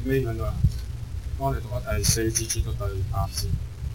尾嗰度啊，幫你讀下第4節至到第8節。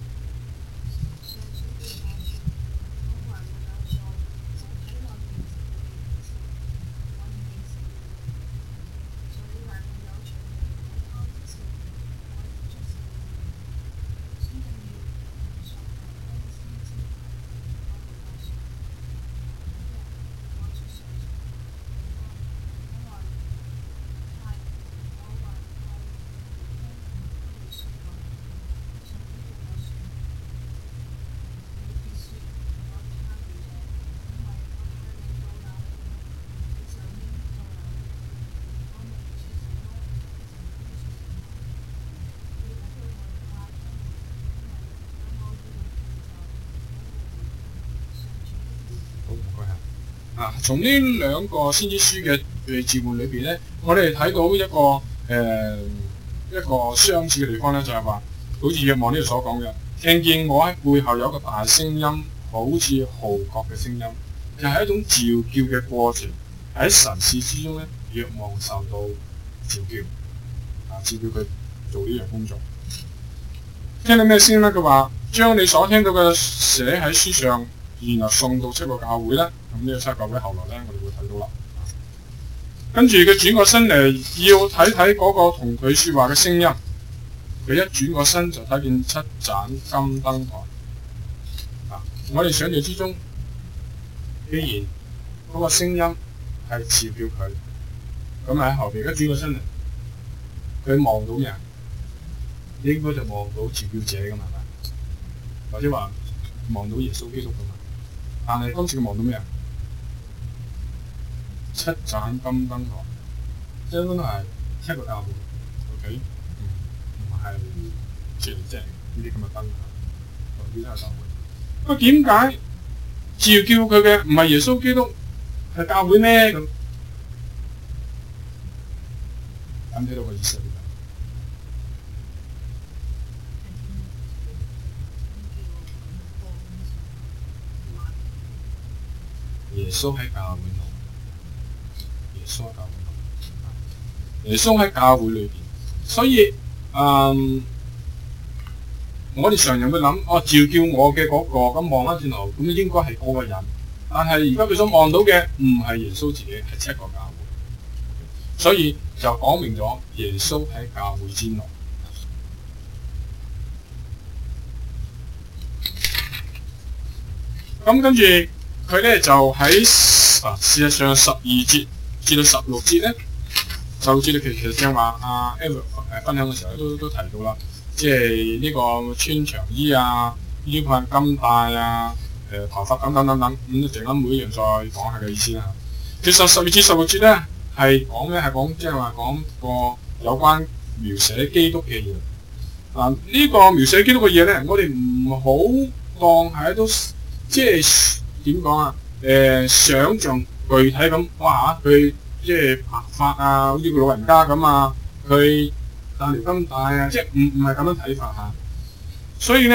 從呢兩個先知書嘅召喚裏邊咧，我哋睇到一個相似嘅地方咧，就係話，好似若望呢度所講嘅，聽見我喺背後有一個大聲音，好似號角嘅聲音，就係一種召叫嘅過程。喺神視之中咧，若望受到召叫，召叫佢做呢樣工作。聽到咩聲音咧？佢話將你所聽到嘅寫喺書上，然後送到7個教會咧。咁呢個7個教會後來咧，我哋會睇到啦。跟住佢轉過身嚟，要睇睇嗰個同佢説話嘅聲音。佢一轉過身就睇見7盞金燈台。我哋想象之中，既然嗰個聲音係召叫佢，咁喺後邊一轉過身嚟，佢望到咩啊？應該就望到召叫者㗎嘛，係咪？或者話望到耶穌基督㗎嘛？但係今次佢望到咩啊？7盞金燈台，即係係7個教會 ，OK， 唔係即係呢啲咁嘅燈啊，呢啲係教會。不過點解召叫佢嘅唔係耶穌基督，係教會咩咁？睇唔睇到個意思啊？耶穌喺教會度，耶穌喺教會裏邊，所以我哋常人會諗，召叫我嘅嗰個，咁望翻轉頭，咁應該係嗰個人。但係而家佢所望到嘅唔係耶穌自己，係7個教會，所以就講明咗耶穌喺教會之內。咁跟住佢咧就喺事實上12節至到16節咧，就知道其實正話阿 Edward 分享嘅時候都提到啦。即係呢個穿長衣啊，腰佩金帶啊，頭髮等等，咁陣間每一樣再講下嘅意思啦。其實12至16節咧係講咩？係講即係話講個有關描寫基督嘅嘢。呢個描寫基督嘅嘢咧，我哋唔好當係一種即係點講啊？想像具體咁，哇！佢即係白髮啊，好似個老人家咁啊，佢戴條金帶啊，即係唔係咁樣睇法嚇。所以咧，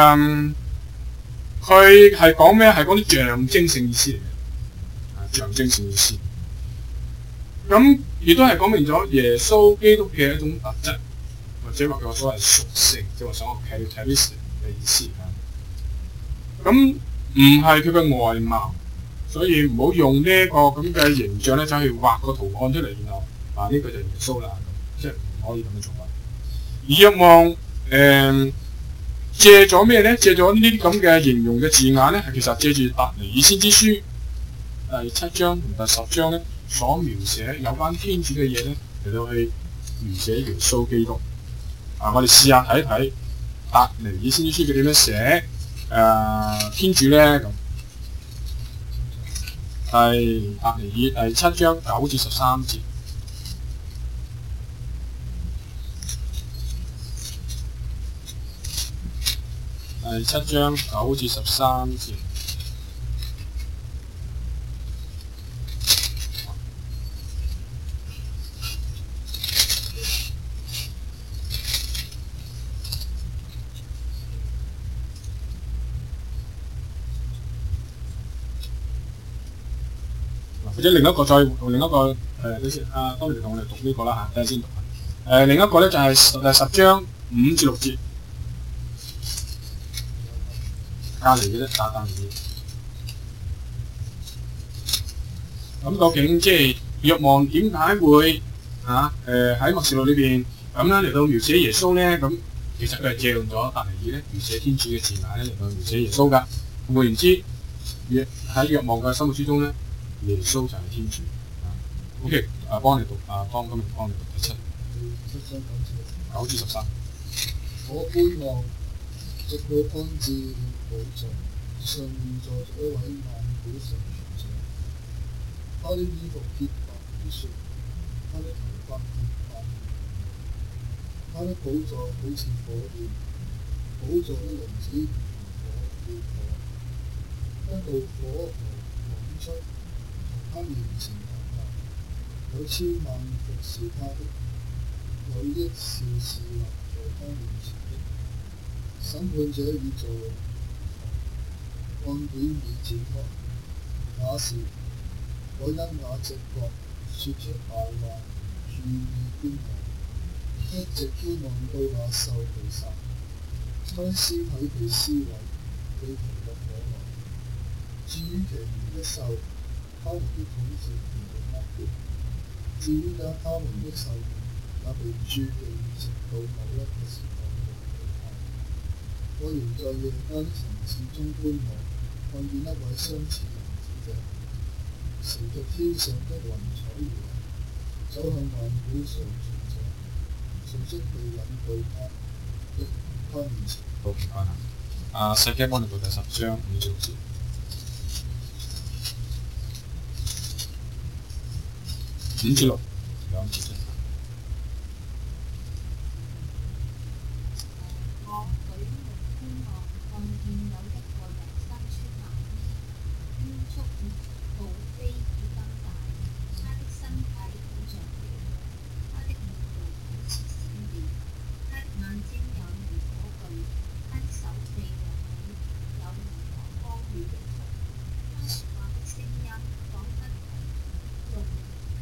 佢係講咩？係講啲象徵性意思嚟嘅，象徵性意思。咁亦都係講明咗耶穌基督嘅一種特質，或者話佢所謂屬性，即係話所謂 characteristic 嘅意思啊。咁唔係佢嘅外貌，所以唔好用呢一個咁嘅形象咧，走去畫個圖案出嚟，然後呢個就係耶穌啦，即係唔可以咁樣做啦。而若望借咗咩咧？借咗呢啲咁嘅形容嘅字眼咧，其實借住達尼爾先知書第7章同第10章咧，所描寫有關天主嘅嘢咧，嚟到去描寫耶穌基督。我哋試下睇一睇達尼爾先知書佢點樣寫天主咧咁。達尼爾第7章9至13節。第7章9至13節。或者另一個再用另一個等先，當你同我哋讀呢個啦嚇，等下先讀。 另一個咧就係10章5至6節，隔離嘅啫，打而已。咁究竟即係若望點解會喺默示錄裏邊咁樣嚟到描寫耶穌咧？咁其實佢係借用咗但以理咧描寫天主嘅字眼咧嚟到描寫耶穌㗎。換言之，喺若望嘅心目之中咧，耶穌就係天主。OK， 幫你讀，今日幫你讀第7、9至13。 我觀望，直到安置了寶座，上面坐着一位萬古常存者。他的衣服潔白如雪，他的頭髮潔白如雪，他的寶座好似火焰，寶座的輪子如火烈火，一道火河湧出，從他面前流下，有千萬服侍他的，有億兆侍立在他面前的。審判者已坐上台，案卷已展開。那時，我因那直覺說出大話，注意觀望，一直觀望到那獸被殺，將屍體被撕毀，被投入火內。至於其餘的獸，他們的統治權被剝奪；至於他們的壽命，也被注定直到某一個時候的期限。我仍在夜間的城市中觀望，看見一位相似人子者，乘着天上的雲彩而來，走向萬古常存者，隨即被引到他面前。 好，唔該啦。細基幫你讀第10章5至6節。5至6，兩節啫。 我舉目觀望，看見有一個人身穿藍衣，腰束寶非比金大，他的身體好像火焰，他的面容好似閃電，他的眼睛有如火炬，他的手臂和尾有如火光與的火，他說話的聲音彷彿係龍的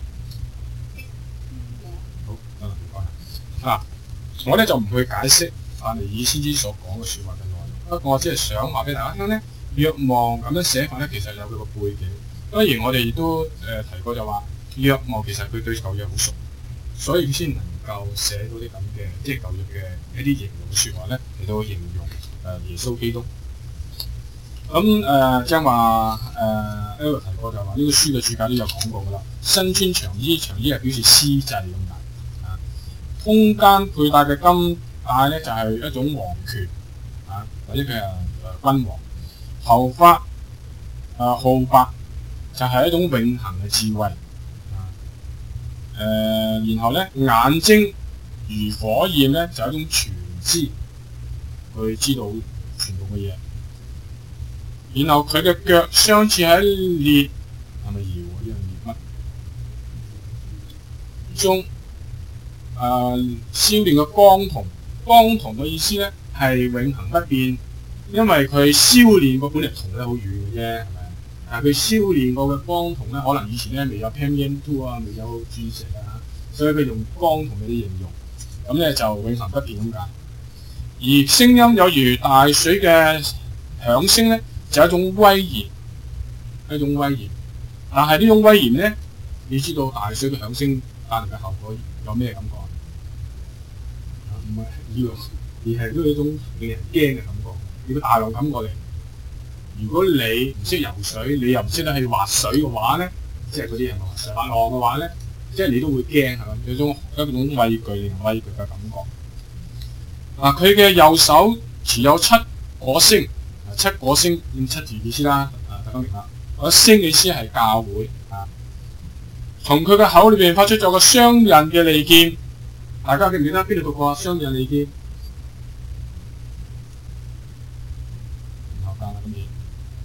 圈養。 好，得啦，唔該啦。我咧就唔去解釋但尼爾先知所講嘅説話嘅內容，不過我只係想話俾大家聽咧，若望咁樣寫法咧，其實有佢個背景。當然我哋亦都提過就話，若望其實佢對舊約好熟，所以佢先能夠寫到啲咁嘅即係舊約嘅一啲形容嘅説話咧，嚟到形容耶穌基督。咁即係話L 提過就話呢個書嘅註解都有講過㗎啦。身穿長衣，長衣係表示司祭咁解。中間佩戴嘅金帶咧就係一種皇權或者佢係君王。頭髮浩白就係一種永恆嘅智慧。然後咧眼睛如火焰咧就係一種全知，去知道全部嘅嘢。然後佢嘅腳相似喺烈，係咪搖啊？呢樣烈乜？中燒煉嘅光銅，光銅嘅意思咧係永恆不變，因為佢燒煉嗰本嚟銅咧好軟嘅啫，係咪？但係佢燒煉過嘅光銅咧，可能以前咧未有 PM2 啊，未有鑽石啊，所以佢用光銅嚟形容，咁咧就永恆不變咁解。而聲音有如大水嘅響聲咧，就係一種威嚴，一種威嚴。但係呢種威嚴咧，你知道大水嘅響聲帶嚟嘅後果有咩感覺？唔係呢個，而係都係一種令人驚嘅感覺。如果大浪冚過嚟，如果你唔識游水，你又唔識得去滑水嘅話咧，即係嗰啲人滑水滑浪嘅話咧，即係你都會驚係咪？有種畏懼令人畏懼嘅感覺。佢嘅右手持有7顆星，7顆星用7字意思啦，大家明啦。嗰星嘅意思係教會從佢嘅口裏邊發出咗個雙刃嘅利劍。大家記唔記得邊度讀過雙刃利劍？唔後間啦，今年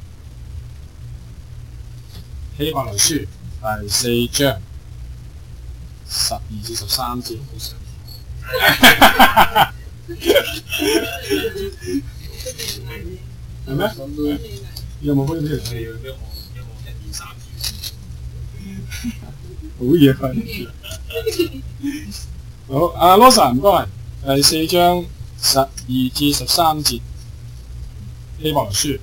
希伯來書第4章12至13節。係咩？有冇開呢條戲？有冇1、2、3好嘢好，阿 Losa 唔該，第4章12至13節，希伯來書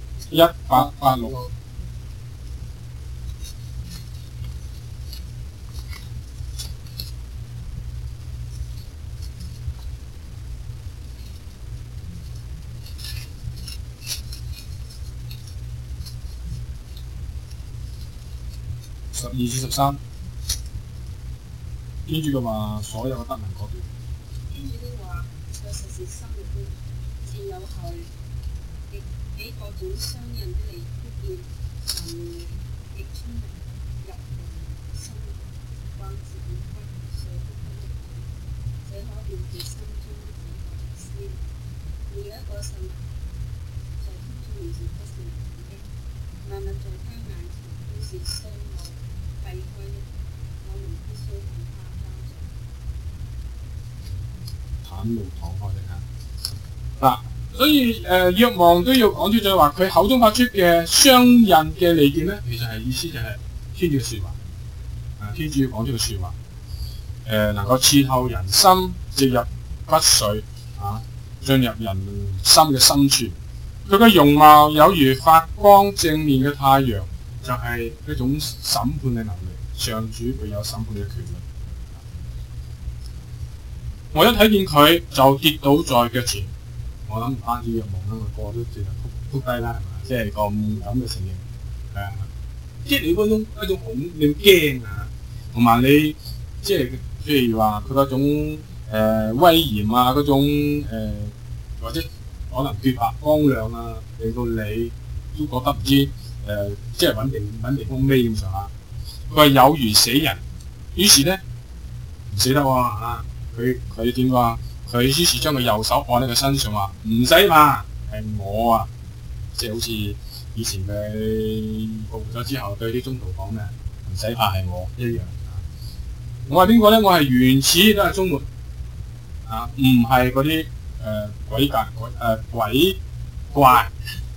1886。12至13，天主嘅話，所有嘅德能嗰段。 天主的話，確實是生活的，是有效力，亦比各種雙刃的利劍強利，亦聰明入人心，關照骨髓的力量，這可辨別心中的想法和思念。沒有一個受難在天主面前不是無辜的，萬物在他眼前都是虛無廢墟的，我們必須向他交賬。 袒露敞開的眼。嗱，所以若望都要講出就係話，佢口中發出嘅雙刃嘅利劍咧，其實係意思就係天主嘅説話。天主要講出嘅説話，能夠刺透人心，直入骨髓，進入人心嘅深處。佢嘅容貌有如發光正面嘅太陽，就係一種審判嘅能力。上主具有審判嘅權力。我一睇見佢就跌倒在腳前，我諗唔單止若望啦，個個都直頭撲低啦，係嘛？即係咁嘅情形，即係你嗰種一種恐，你驚啊，同埋你即係譬如話佢嗰種威嚴啊，嗰種或者可能潔白光亮啊，令到你都覺得唔知即係穩定風尾咁上下。佢話有如死人，於是咧唔死得喎佢點講？佢於是將佢右手按喺佢身上話：唔使怕，係我啊！即係好似以前佢復活咗之後對啲宗徒講嘅：唔使怕，係我一樣。我係邊個咧？我係原始都係終末唔係嗰啲鬼怪。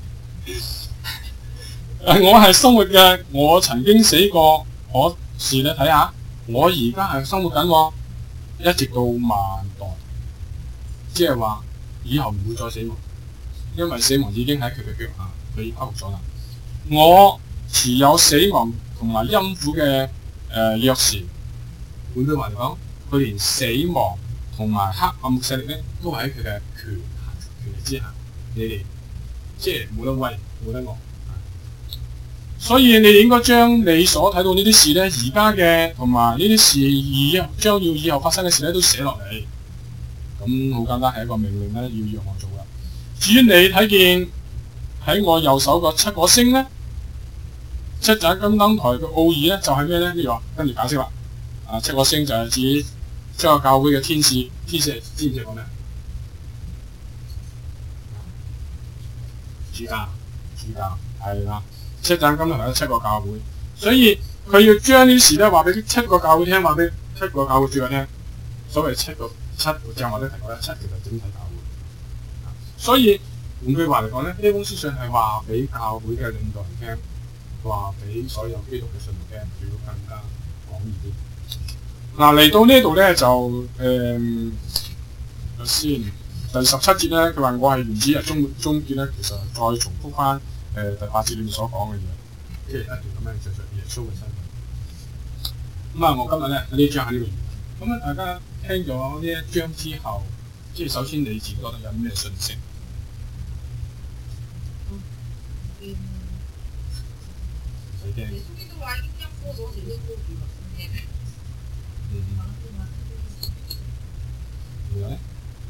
我係生活嘅，我曾經死過，我是你睇下，我而家係生活緊喎。一直到萬代，即係話以後唔會再死亡，因為死亡已經喺佢嘅腳下，佢已經克服咗啦。我持有死亡同埋陰府嘅鑰匙。換句話嚟講，佢連死亡同埋黑暗勢力咧，都喺佢嘅權力之下。你哋即係冇得威，冇得惡。所以你哋應該將你所睇到呢啲事咧，而家嘅同埋呢啲事將要以後發生嘅事咧，都寫落嚟。咁好簡單，係一個命令咧，要若望做啦。至於你睇見喺我右手個7個星咧，7盞金燈台嘅奧義咧，就係咩咧？呢個跟住解釋啦。7個星就係指將個教會嘅天使，知唔知講咩？主教係啦。7盞金燈台有7個教會，所以佢要將呢啲事咧話俾7個教會聽，話俾7個教會主教聽。所謂7個正話都提過啦，7其實整體教會。所以換句話嚟講咧，呢封書信係話俾教會嘅領導人聽，話俾所有基督嘅信徒聽，要更加廣義啲。嚟到呢度咧就先第17節咧，佢話我係原始日終結咧，其實再重複翻。第8節裏面所講嘅嘢，即係一段咁樣敘述耶穌嘅身份。我今日咧呢章喺呢度完。咁大家聽咗呢一章之後，即係首先你自己覺得有咩訊息？唔使驚。仲有咧？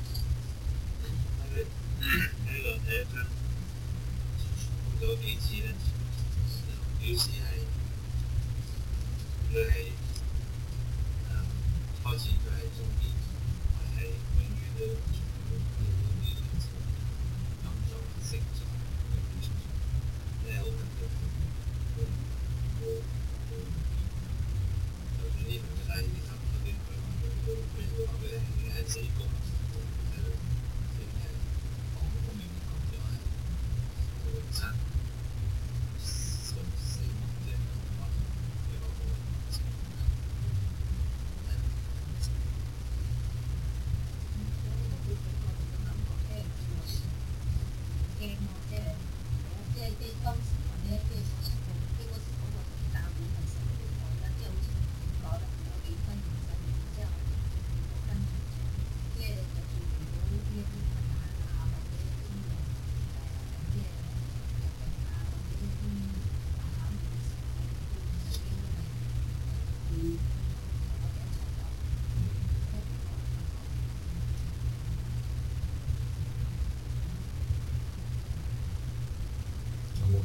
咗幾次咧，表示係佢係開始佢係終結，係永遠都咁做成咗，即係好緊要。就算呢份嘅第二集嗰啲，佢話佢咧已經係死過，係咯，即係講咁明講咗係永生。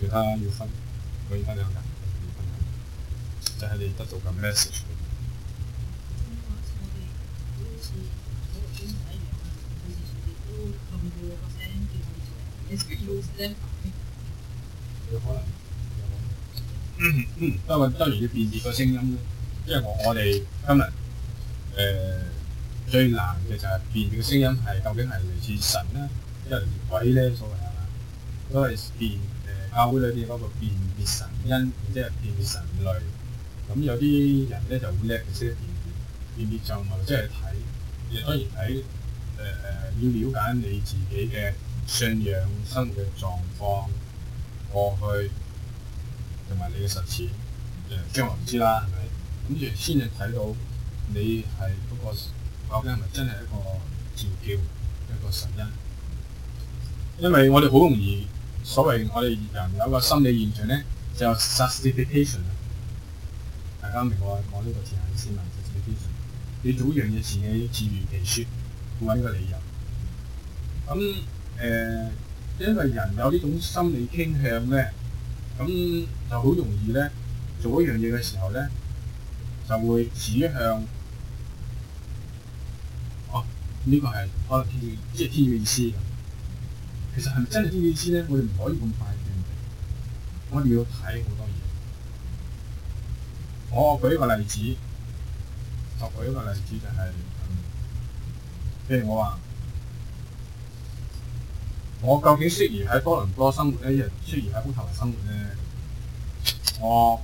其他要分可以分享㗎，要分享，就係你得到嘅 message。有可能，不過當然要辨別個聲音咧，即係我哋今日最難嘅就係辨別嘅聲音係究竟係嚟自神啦，因為嚟自鬼咧，所謂係嘛，都係教會裏邊嗰個辨別神因，即係辨別神類。咁有啲人咧就好叻，識得辨別就唔係即係睇，亦當然睇要了解你自己嘅信仰生活嘅狀況。過去同埋你嘅實踐，將來唔知啦，係咪？咁就先至睇到你係嗰個究竟係咪真係一個召叫一個神恩？因為我哋好容易所謂我哋人有個心理現象咧，就 justification 啊！大家明我講呢個字係意思嘛 ？justification， 你做一樣嘢自己自圓其説，揾個理由。咁因為人有呢種心理傾向咧，咁就好容易咧做一樣嘢嘅時候咧，就會指向呢個係可能天即係天嘅意思咁。其實係咪真係天嘅意思咧？我哋唔可以咁快斷定，我哋要睇好多嘢。我舉一個例子，就係譬如我話。我究竟適宜喺多倫多生活咧，亦適宜喺烏頭生活咧？我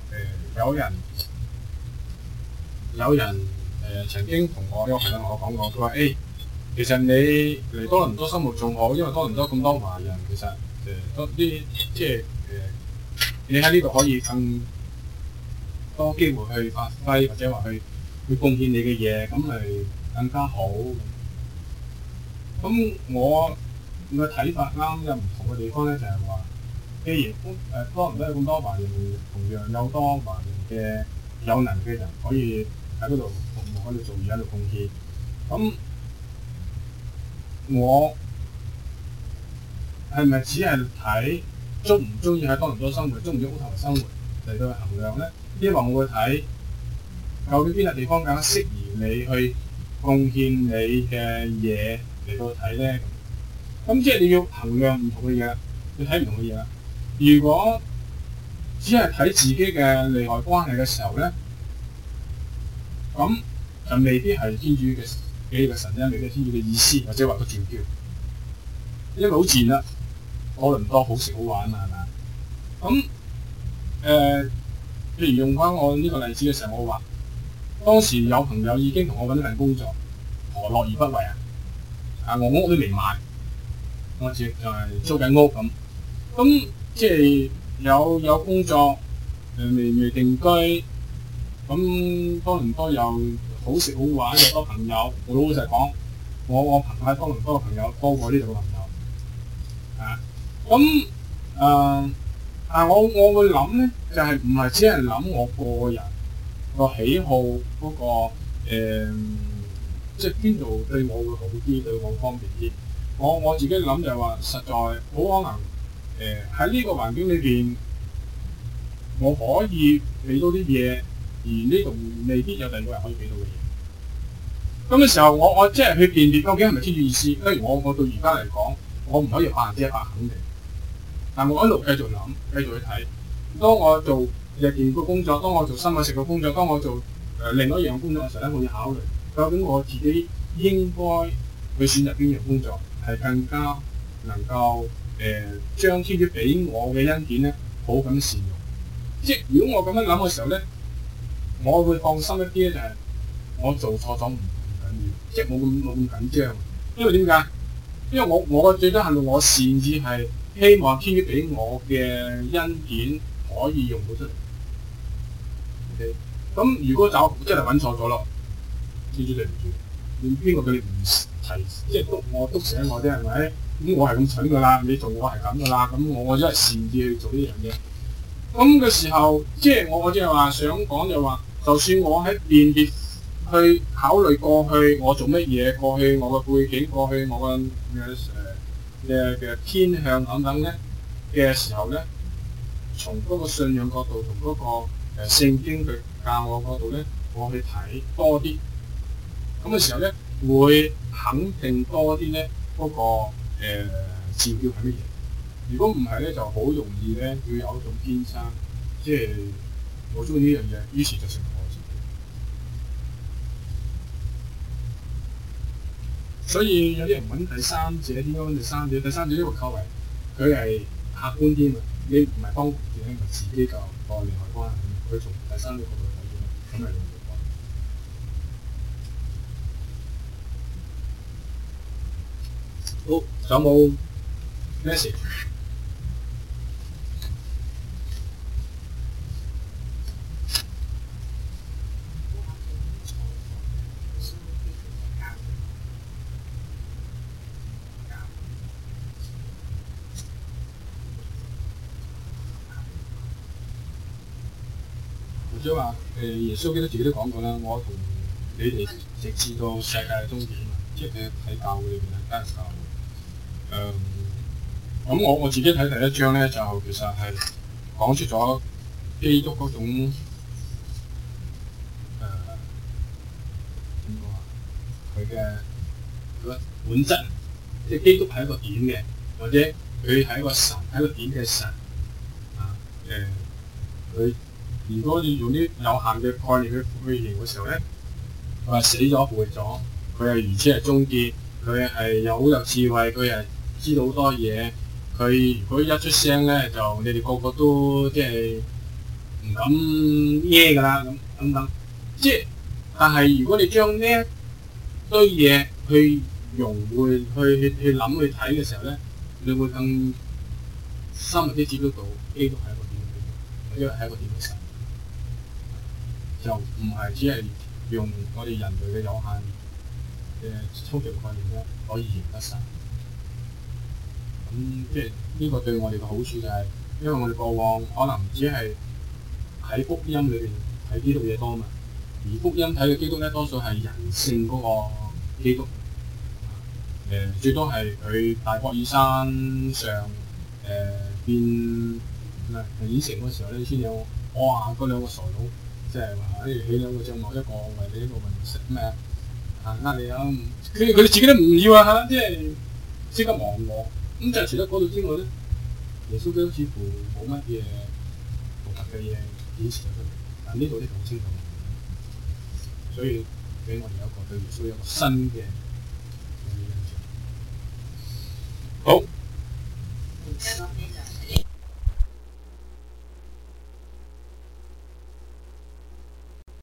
有人曾經同我有朋友同我講過，佢話其實你嚟多倫多生活仲好，因為多倫多咁多華人，其實多啲即係你喺呢度可以更多機會去發揮，或者話去貢獻你嘅嘢，咁咪更加好。咁我嘅睇法啱有唔同嘅地方咧，就係話，既然多倫多有咁多華人，同樣有多華人嘅有能嘅人可以喺嗰度服務，喺度做嘢，喺度貢獻。咁我係咪只係睇中唔中意喺多倫多生活，中唔中意烏頭生活嚟到去衡量咧？抑或我會睇究竟邊個地方更加適宜你去貢獻你嘅嘢嚟到睇咧？咁即係你要衡量唔同嘅嘢，你睇唔同嘅嘢啦。如果只係睇自己嘅利害關係嘅時候咧，咁就未必係天主嘅神恩，未必係天主嘅意思，或者話個召叫。因為好自然啦，多倫多好食好玩嘛，係咪？咁譬如用翻我呢個例子嘅時候，我話當時有朋友已經同我揾一份工作，何樂而不為啊？我屋都未買。我就係租緊屋咁即係有工作，未定居，咁多倫多又好食好玩，又多朋友。我老實講，我朋喺多倫多嘅朋友多過呢度嘅朋友但我會諗咧，就係唔係只係諗我個人個喜好嗰個即係邊度對我會好啲，對我方便啲。我自己諗就係話，實在好可能喺呢個環境裏邊，我可以俾到啲嘢，而呢度未必有第二個人可以俾到嘅嘢。咁嘅時候，我即係去辨別究竟係咪天主意思。例如我到而家嚟講，我唔可以100%肯定，但我一路繼續諗，繼續去睇。當我做日健嘅工作，當我做新聞食嘅工作，當我做另外一樣工作嘅時候咧，我要考慮究竟我自己應該去選擇邊樣工作。係更加能夠將天主俾我嘅恩典咧，好咁善用。即係如果我咁樣諗嘅時候咧，我會放心一啲咧，就係我做錯咗唔緊要，即係冇咁緊張。因為點解？因為我最多限度我善意係希望天主俾我嘅恩典可以用到出嚟。OK，咁如果真係揾錯咗咯，天主對唔住，你邊個佢唔即係督醒我啫，係咪？咁我係咁蠢噶啦，你做我係咁噶啦，咁我真係善意去做呢樣嘢。咁嘅時候，即係我即係話想講就話，就算我喺辨別去考慮過去我做乜嘢，過去我嘅背景，過去我嘅偏向等等咧嘅時候咧， 從嗰個信仰角度同嗰個聖經嘅教我角度咧，我去睇多啲，咁嘅時候咧會肯定多啲咧嗰個召叫係乜嘢。如果唔係咧，就好容易咧會有一種偏差，即係我中意呢樣嘢，於是就成為我自己。所以有啲人揾第三者，點解揾第三者？第三者呢個構為佢係客觀啲嘛，你唔係幫自己，咪自己個利害關係，佢從第三者角度睇嘅，咁係容易講。好，仲有冇 message？即係話耶穌基督自己都講過啦，我同你哋直至到世界嘅終點啊！即係佢喺教會裏邊咧，單教會。咁我自己睇第一章咧，就其實係講出咗基督嗰種點講啊？佢嘅本質，即係基督係一個點嘅，或者佢係一個神，係一個點嘅神啊。佢如果你用啲有限嘅概念去形容嘅時候咧，佢話死咗復活咗，佢係如此係終結，佢係好有智慧，佢係知道好多嘢。佢如果一出聲咧，就你哋個個都即係唔敢耶㗎啦，咁等等。即係，但係如果你將呢一堆嘢去融會、去諗、去睇嘅時候咧，你會更深入啲接觸到基督係一個點嘅基督，因為係一個點嘅神。就唔係只係用我哋人類嘅有限嘅抽象概念咧，可以認得神。咁即係呢個對我哋嘅好處就係，因為我哋過往可能只係喺福音裏邊睇基督嘢多嘛，而福音睇嘅基督咧，多數係人性嗰個基督。最多係佢大博爾山上變演成嗰時候咧，先有哇嗰兩個傻佬。即係話，起兩個帳幕，一個為你，一個為你食咩你啊！佢哋自己都唔要啊嚇，即係即刻忘我。咁就除咗嗰度之外咧，耶穌基督似乎冇乜嘢獨特嘅嘢顯示咗出嚟。但呢度咧好清楚，所以俾我哋有一個對耶穌有一個新嘅